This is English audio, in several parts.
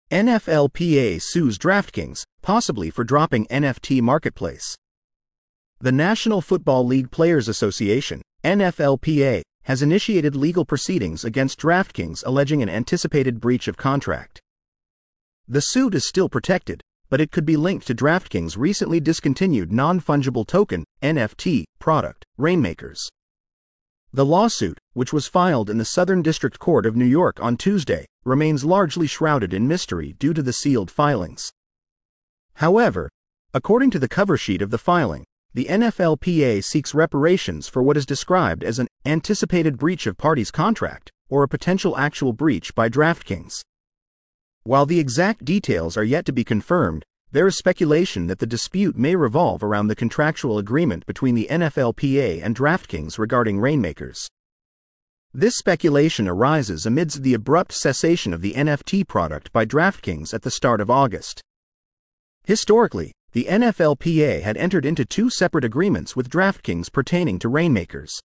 NFLPA sues DraftKings, possibly for dropping NFT marketplace. The National Football League Players Association, NFLPA, has initiated legal proceedings against DraftKings alleging an anticipated breach of contract. The suit is still protected, but it could be linked to DraftKings' recently discontinued non-fungible token, NFT, product, Rainmakers. The lawsuit, which was filed in the Southern District Court of New York on Tuesday, remains largely shrouded in mystery due to the sealed filings. However, according to the cover sheet of the filing, the NFLPA seeks reparations for what is described as an anticipated breach of parties' contract or a potential actual breach by DraftKings. While the exact details are yet to be confirmed, there is speculation that the dispute may revolve around the contractual agreement between the NFLPA and DraftKings regarding Rainmakers. This speculation arises amidst the abrupt cessation of the NFT product by DraftKings at the start of August. Historically, the NFLPA had entered into two separate agreements with DraftKings pertaining to Rainmakers.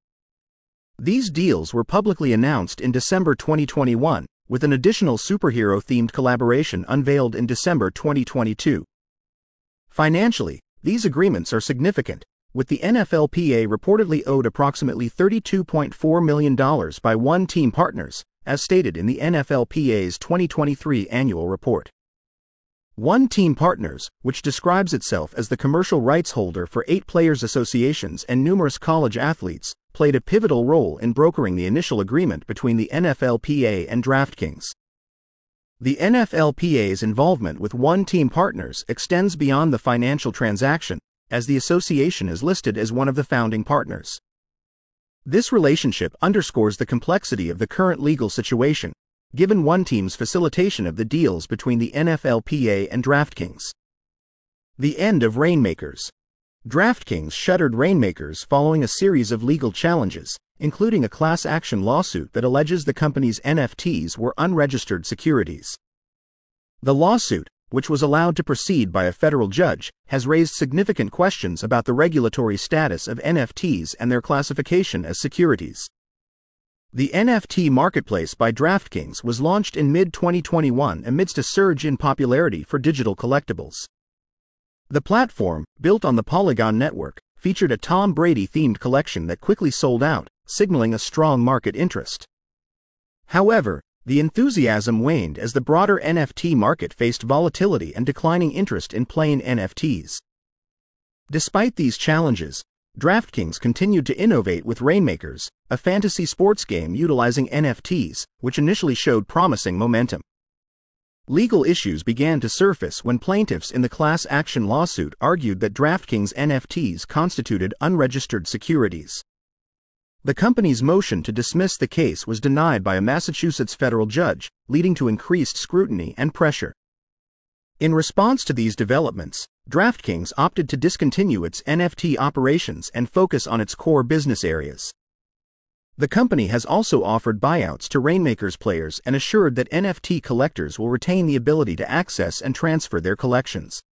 These deals were publicly announced in December 2021, with an additional superhero-themed collaboration unveiled in December 2022. Financially, these agreements are significant, with the NFLPA reportedly owed approximately $32.4 million by One Team Partners, as stated in the NFLPA's 2023 annual report. One Team Partners, which describes itself as the commercial rights holder for 8 players' associations and numerous college athletes, played a pivotal role in brokering the initial agreement between the NFLPA and DraftKings. The NFLPA's involvement with One Team Partners extends beyond the financial transaction, as the association is listed as one of the founding partners. This relationship underscores the complexity of the current legal situation, given One Team's facilitation of the deals between the NFLPA and DraftKings. The end of Rainmakers. DraftKings shuttered Rainmakers following a series of legal challenges, including a class action lawsuit that alleges the company's NFTs were unregistered securities. The lawsuit, which was allowed to proceed by a federal judge, has raised significant questions about the regulatory status of NFTs and their classification as securities. The NFT marketplace by DraftKings was launched in mid-2021 amidst a surge in popularity for digital collectibles. The platform, built on the Polygon network, featured a Tom Brady-themed collection that quickly sold out, signaling a strong market interest. However, the enthusiasm waned as the broader NFT market faced volatility and declining interest in plain NFTs. Despite these challenges, DraftKings continued to innovate with Rainmakers, a fantasy sports game utilizing NFTs, which initially showed promising momentum. Legal issues began to surface when plaintiffs in the class action lawsuit argued that DraftKings NFTs constituted unregistered securities. The company's motion to dismiss the case was denied by a Massachusetts federal judge, leading to increased scrutiny and pressure. In response to these developments, DraftKings opted to discontinue its NFT operations and focus on its core business areas. The company has also offered buyouts to Rainmakers players and assured that NFT collectors will retain the ability to access and transfer their collections.